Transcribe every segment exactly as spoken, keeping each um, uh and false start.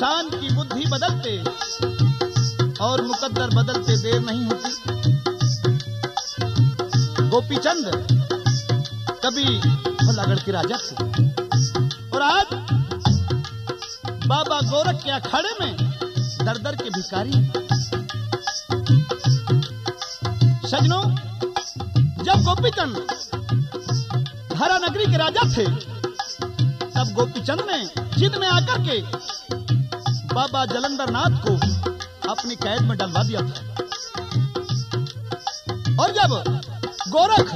इंसान की बुद्धि बदलते और मुकद्दर बदलते देर नहीं होती। गोपीचंद कभी फलागढ़ के राजा थे और आज बाबा गोरख के अखाड़े में दर दर के भिखारी। सजनों, जब गोपीचंद हरा नगरी के राजा थे तब गोपीचंद ने जिद में आकर के बाबा जलंधर नाथ को अपनी कैद में डलवा दिया था। और जब गोरख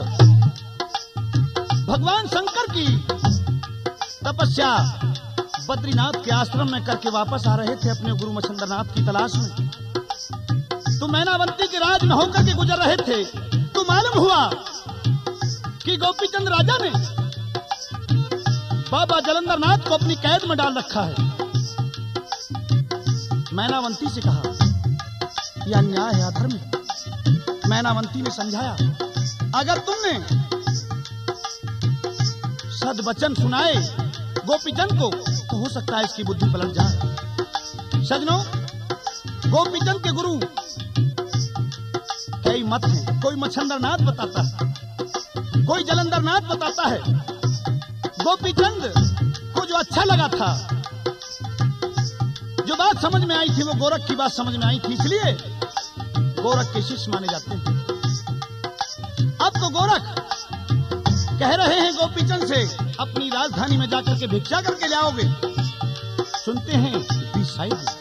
भगवान शंकर की तपस्या बद्रीनाथ के आश्रम में करके वापस आ रहे थे अपने गुरु मच्छिंद्रनाथ की तलाश में, तो मैनावंती के राज में होकर के गुजर रहे थे तो मालूम हुआ कि गोपीचंद राजा ने बाबा जलंधर नाथ को अपनी कैद में डाल रखा है। मैनावंती से कहा, यह अन्याय है, अधर्म है। मैनावंती ने समझाया, अगर तुमने सद्वचन सुनाए गोपीचंद को तो हो सकता है इसकी बुद्धि पलट जाए। सजनों, गोपीचंद के गुरु कई मत हैं। कोई मच्छिंद्रनाथ बताता है, कोई जलंधरनाथ बताता है। गोपीचंद को जो अच्छा लगा था, जो बात समझ में आई थी, वो गोरख की बात समझ में आई थी, इसलिए गोरख के शिष्य माने जाते हैं। अब तो गोरख कह रहे हैं गोपीचंद से, अपनी राजधानी में जाकर के भिक्षा करके ले आओगे। सुनते हैं बीस साइड में।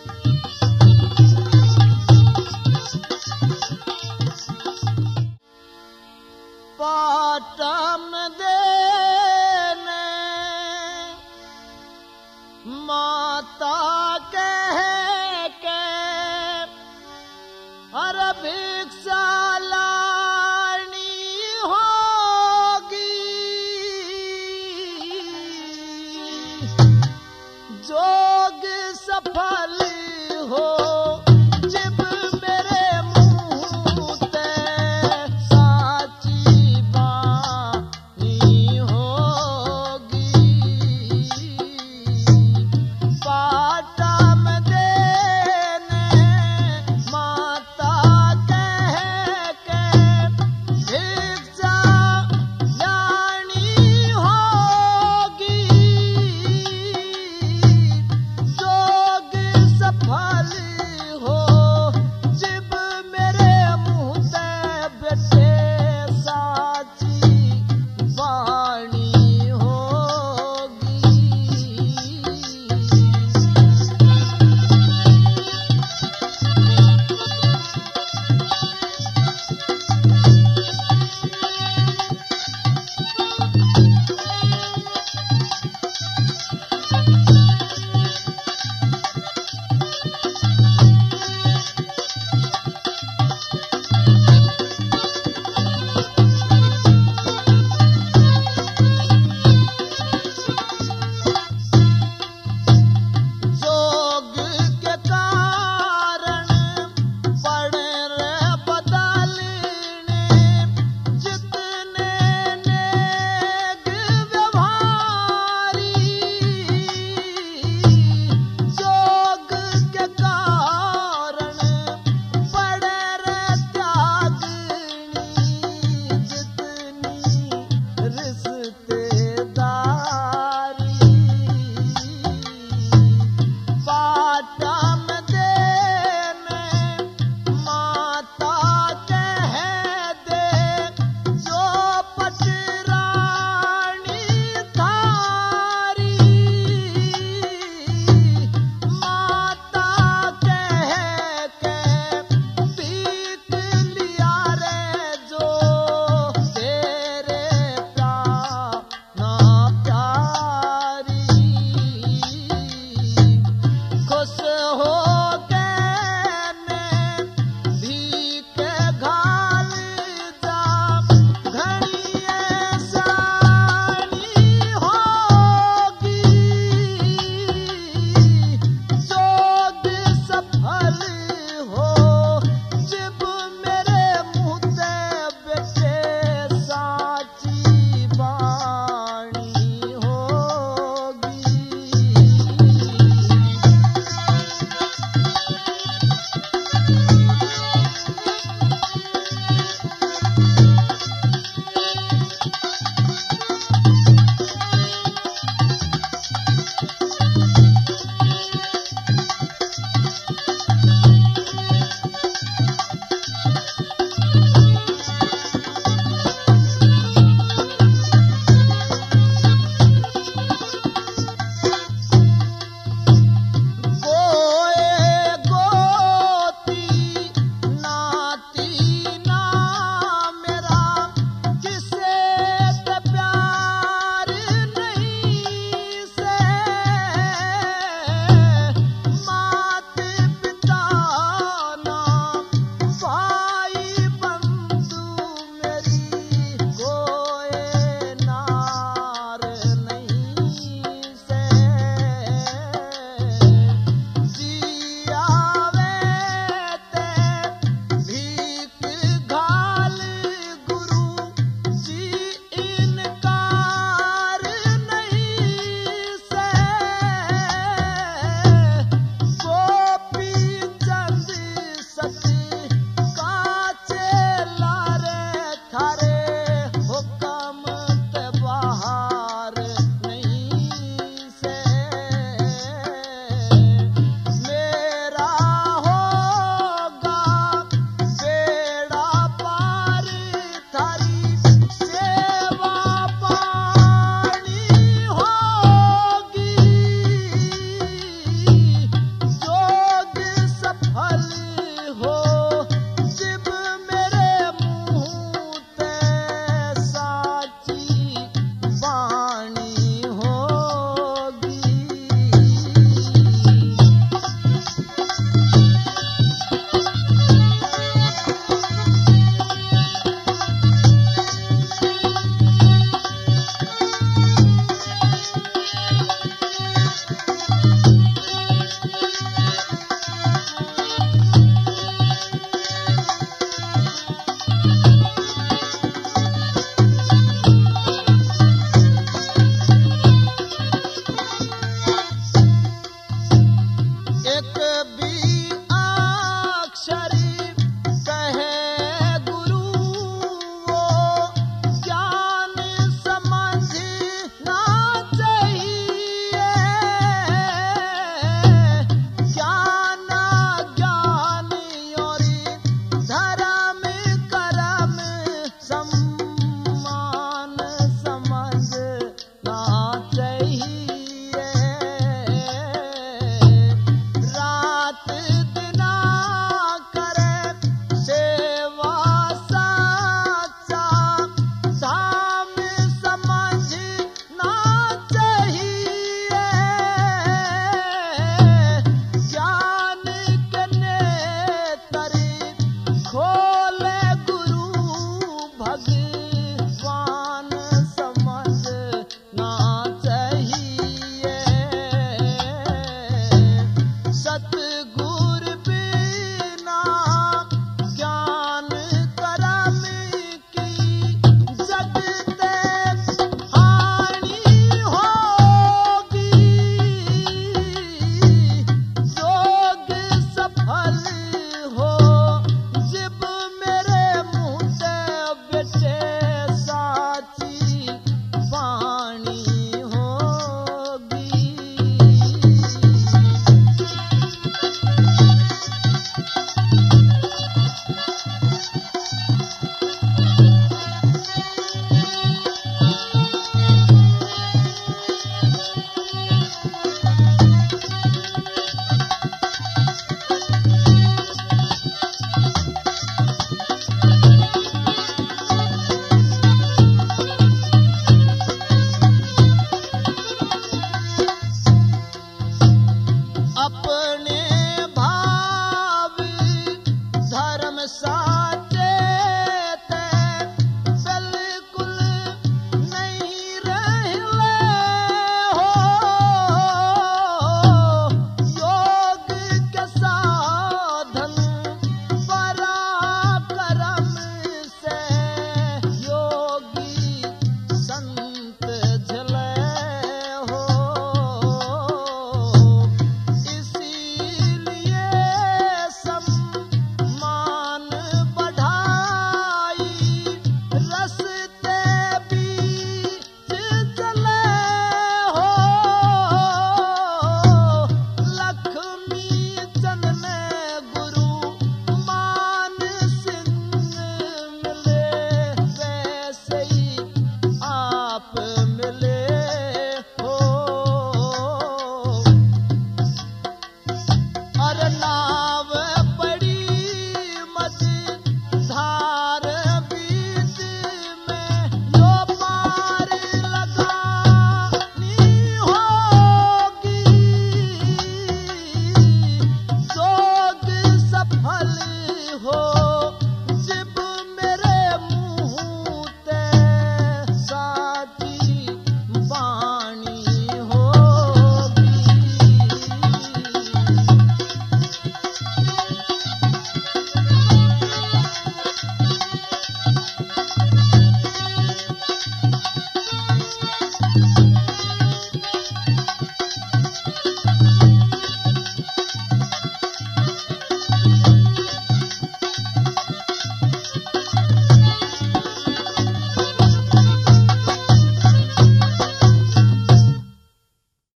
पाटम देने माता कह के हर भिक्षा लानी होगी, जोग सफल